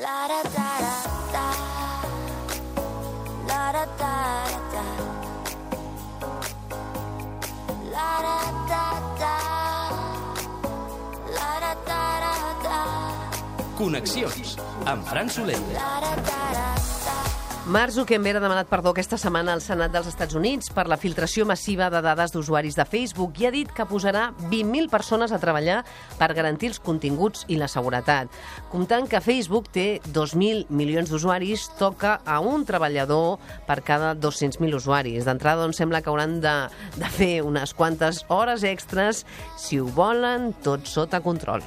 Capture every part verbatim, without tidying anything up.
Connexions, amb Fran Soler. Mark Zuckerberg ha demanat perdó aquesta setmana al Senat dels Estats Units per la filtració massiva de dades d'usuaris de Facebook i ha dit que posarà vint mil persones a treballar per garantir els continguts i la seguretat. Comptant que Facebook té dos mil milions d'usuaris, toca a un treballador per cada dos-cents mil usuaris. D'entrada, doncs, sembla que hauran de, de fer unes quantes hores extres si ho volen tot sota control.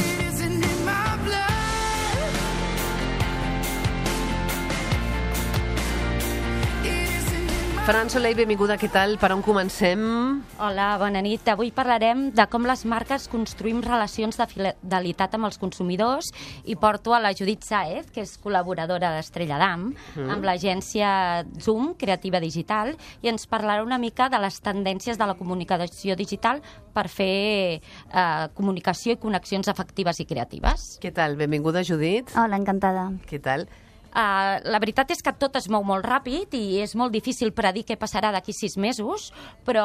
Fran Soler, benvinguda, què tal? Per on comencem? Hola, bona nit. Avui parlarem de com les marques construïm relacions de fidelitat amb els consumidors i porto a la Judit Sáez, que és col·laboradora d'Estrella Damm, mm. amb l'agència Zoom, Creativa Digital, i ens parlarà una mica de les tendències de la comunicació digital per fer eh, comunicació i connexions efectives i creatives. Què tal? Benvinguda, Judit. Hola, encantada. Què tal? Uh, la veritat és que tot es mou molt ràpid i és molt difícil predir què passarà d'aquí sis mesos, però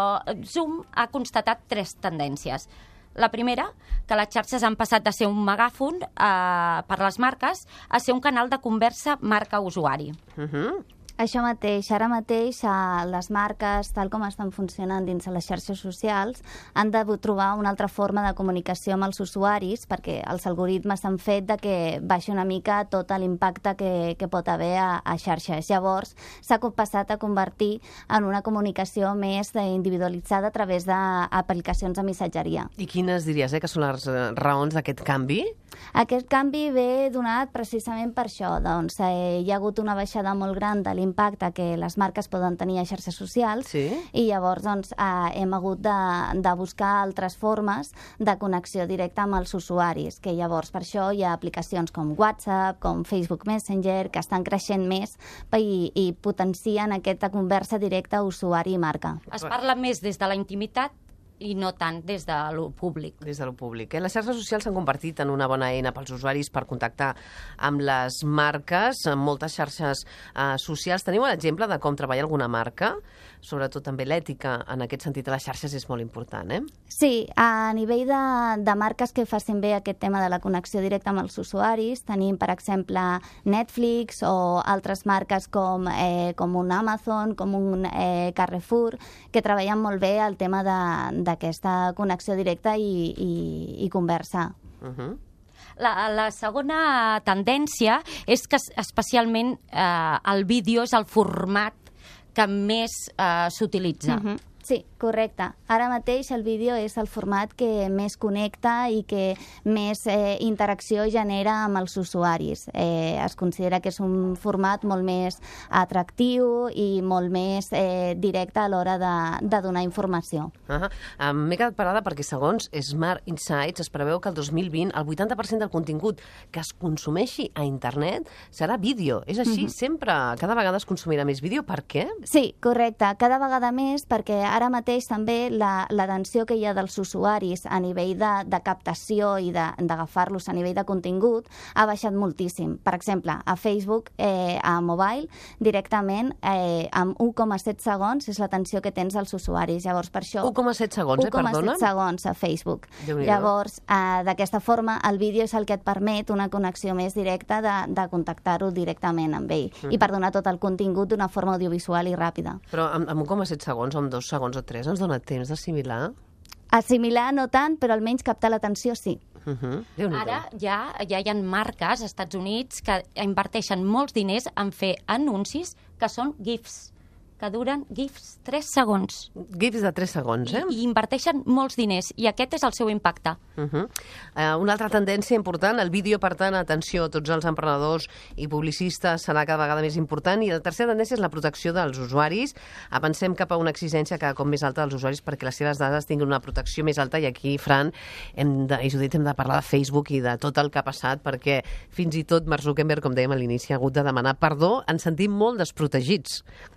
Zoom ha constatat tres tendències. La primera, que les xarxes han passat de ser un megàfon uh, per les marques a ser un canal de conversa marca-usuari. Uh-huh. Això mateix, ara mateix les marques, tal com estan funcionant dins de les xarxes socials, han de trobar una altra forma de comunicació amb els usuaris perquè els algoritmes han fet de que baixi una mica tot l'impacte que, que pot haver a, a xarxes. Llavors, s'ha passat a convertir en una comunicació més individualitzada a través d'aplicacions de missatgeria. I quines diries eh, que són les raons d'aquest canvi? Aquest canvi ve donat precisament per això. Doncs, eh, hi ha hagut una baixada molt gran de l'impacte que les marques poden tenir a xarxes socials, sí? I llavors doncs, eh, hem hagut de, de buscar altres formes de connexió directa amb els usuaris, que llavors per això hi ha aplicacions com WhatsApp, com Facebook Messenger, que estan creixent més i, i potencien aquesta conversa directa usuari i marca. Es parla més des de la intimitat i no tant des de lo públic. Des de lo públic. Eh? Les xarxes socials s'han convertit en una bona eina pels usuaris per contactar amb les marques. En moltes xarxes eh, socials tenim un exemple de com treballa alguna marca, sobretot també l'ètica en aquest sentit de les xarxes és molt important, eh? Sí, a nivell de, de marques que facin bé aquest tema de la connexió directa amb els usuaris, tenim, per exemple, Netflix o altres marques com, eh, com un Amazon, com un eh, Carrefour, que treballen molt bé el tema de d'aquesta connexió directa i, i, i conversa. Uh-huh. La, la segona tendència és que especialment eh, el vídeo és el format que més eh, s'utilitza. Uh-huh. Sí, correcte. Ara mateix el vídeo és el format que més connecta i que més eh, interacció genera amb els usuaris. Eh, es considera que és un format molt més atractiu i molt més eh, directe a l'hora de, de donar informació. Uh-huh. Um, M'he quedat parada perquè segons Smart Insights es preveu que el dos mil vint el vuitanta per cent del contingut que es consumeixi a internet serà vídeo. És així? Uh-huh. Sempre, cada vegada es consumirà més vídeo. Per què? Sí, correcte. Cada vegada més perquè ara mateix també la, l'atenció que hi ha dels usuaris a nivell de, de captació i d'agafar-los a nivell de contingut ha baixat moltíssim. Per exemple, a Facebook, eh, a mobile, directament eh, amb un coma set segons és l'atenció que tens als usuaris. Llavors, per això... un coma set segons, eh? Perdona? un coma set segons a Facebook. Llavors, eh, d'aquesta forma, el vídeo és el que et permet una connexió més directa de, de contactar-ho directament amb ell mm. i per donar tot el contingut d'una forma audiovisual i ràpida. Però amb, amb un coma set segons, amb dos segons o tres, ens dona temps d'assimilar? Assimilar no tant, però almenys captar l'atenció sí. Uh-huh. Ara ja, ja hi ha marques als Estats Units que inverteixen molts diners en fer anuncis que són GIFs, que duren GIFs tres segons. GIFs de tres segons, eh? I, i inverteixen molts diners, i aquest és el seu impacte. Uh-huh. uh, una altra tendència important, el vídeo, per tant, atenció, tots els emprenedors i publicistes serà cada vegada més important, i la tercera tendència és la protecció dels usuaris. Avancem cap a una exigència cada cop més alta dels usuaris perquè les seves dades tinguin una protecció més alta, i aquí, Fran, hem de, i Judit, hem de parlar de Facebook i de tot el que ha passat, perquè fins i tot Mark Zuckerberg, com dèiem a l'inici, ha hagut de demanar perdó. Ens sentim molt desprotegits com a usuaris.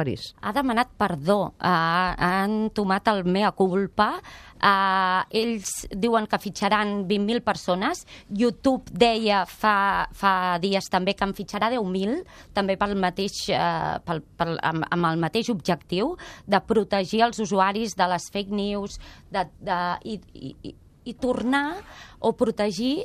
usuaris. Ha demanat perdó, uh, ha entomat el mea culpa. Uh, ells diuen que fitxaran vint mil persones. YouTube deia fa, fa dies també que en fitxarà deu mil, també pel mateix, uh, pel, pel, amb, amb el mateix objectiu de protegir els usuaris de les fake news de, de, i, i, i tornar o protegir,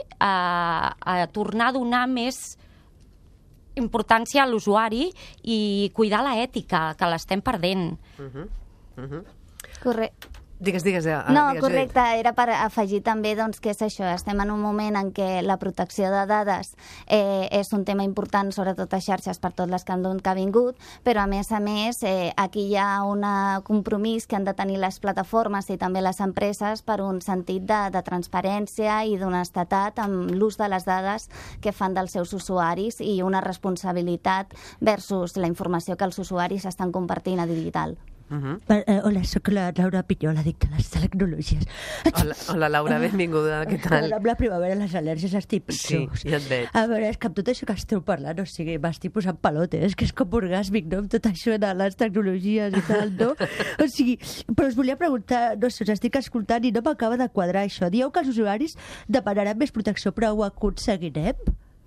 a, a tornar a donar més importància a l'usuari i cuidar l'ètica, que l'estem perdent. Uh-huh. Uh-huh. Correcte. Digues, digues. Eh, no, digues, correcte, era per afegir també doncs, que és això, estem en un moment en què la protecció de dades eh, és un tema important, sobretot a xarxes per tot l'escàndol que ha vingut, però a més a més eh, aquí hi ha un compromís que han de tenir les plataformes i també les empreses per un sentit de, de transparència i d'honestedat amb l'ús de les dades que fan dels seus usuaris i una responsabilitat versus la informació que els usuaris estan compartint a digital. Uh-huh. Per, eh, hola, sóc la Laura Pinyol, addicta a les tecnologies. Hola, hola Laura, benvinguda, què tal? Amb la primavera les al·lèrgies estic pitjors. Sí, ja et veig. A veure, és que amb tot això que esteu parlant, o sigui, m'estic posant palotes, que és com orgàsmic, no?, amb tot això de les tecnologies i tal, no? O sigui, però us volia preguntar, no sé, us estic escoltant i no m'acaba de quadrar això. Dieu que els usuaris demanaran més protecció, però ho aconseguirem?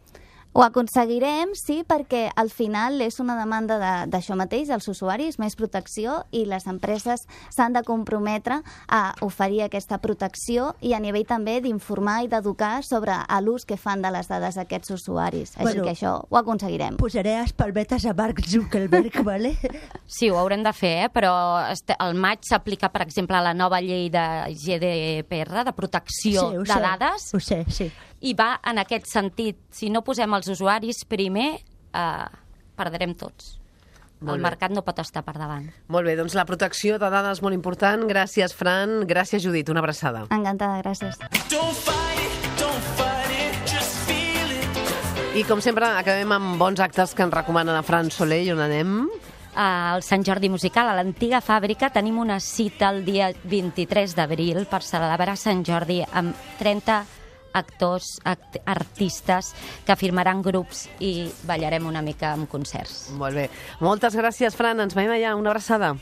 Ho aconseguirem, sí, perquè al final és una demanda d'això de, mateix, els usuaris, més protecció, i les empreses s'han de comprometre a oferir aquesta protecció i a nivell també d'informar i d'educar sobre l'ús que fan de les dades d'aquests usuaris. Així bueno, que això ho aconseguirem. Posaré espalmetes a Mark Zuckerberg, vale? Sí, ho haurem de fer, eh? Però al maig s'aplica, per exemple, la nova llei de G D P R, de protecció sí, de sé, dades. Ho sé, sí. I va en aquest sentit. Si no posem els usuaris primer, eh, perdrem tots. Molt el mercat bé. No pot estar per davant. Molt bé, doncs la protecció de dades molt important. Gràcies, Fran. Gràcies, Judit. Una abraçada. Encantada, gràcies. I com sempre, acabem amb bons actes que ens recomana la Fran Soler. I on anem? Al Sant Jordi Musical, a l'antiga fàbrica, tenim una cita el dia vint-i-tres d'abril per celebrar Sant Jordi amb trenta actors, act artistes que firmaran grups i ballarem una mica amb concerts. Molt bé. Moltes gràcies, Fran. Ens veiem allà. Una abraçada.